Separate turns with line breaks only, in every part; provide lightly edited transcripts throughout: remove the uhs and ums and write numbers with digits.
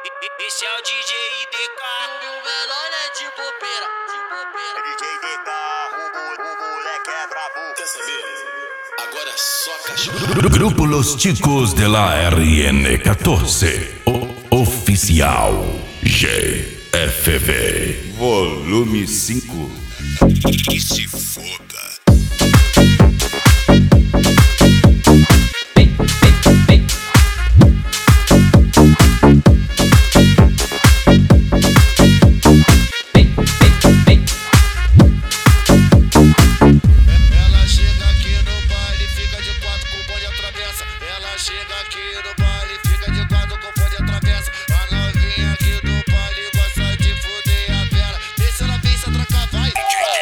Esse é o DJ DK.
E o menor é de bobeira,
DJ DK, o moleque é brabo.
Quer saber? Agora é só cachorro.
Grupo Los Chicos de la RN14 Oficial GFV Volume 5.
E se foda.
Chega aqui no baile, fica de quatro com fone atravessa. A novinha aqui do baile gosta de fuder a vela. Desce na pista, troca vai.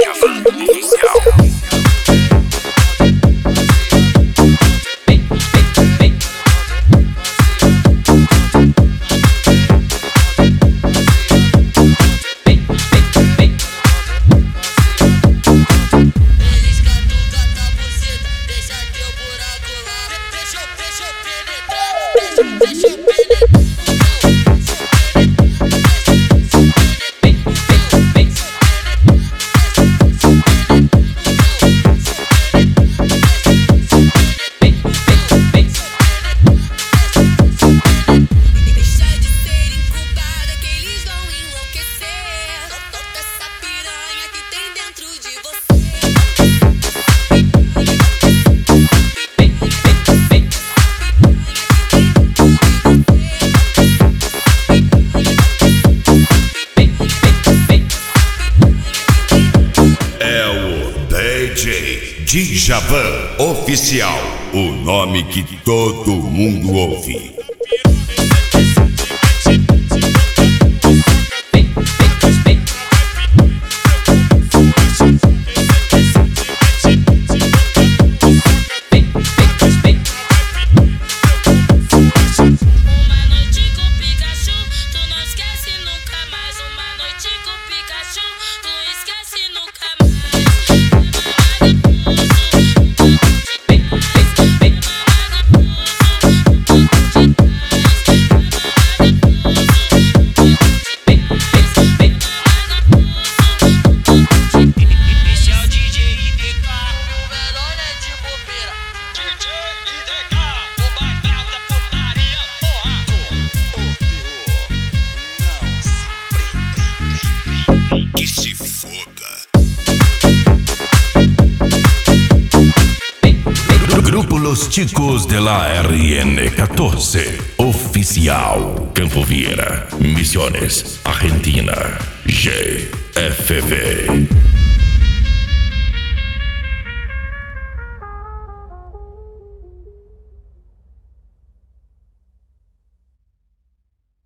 Eles catucam a buceta, deixa teu buraco lá. Deixa eu penetrar, deixa eu penetrar. Deixa de ser incubada que eles vão enlouquecer. Solta essa piranha que tem dentro de você.
É o DJ Djavan Oficial, o nome que todo mundo ouve.
Uma noite com Pikachu, tu não esquece nunca mais. Uma noite com Pikachu, tu esquece nunca
Esse é o DJ DK.
O menor é de bobeira.
DJ DK, o bairro da putaria, porra. E se foda.
Grupo Los Chicos de la RN14 Oficial Campo Vieira, Misiones, Argentina GFV.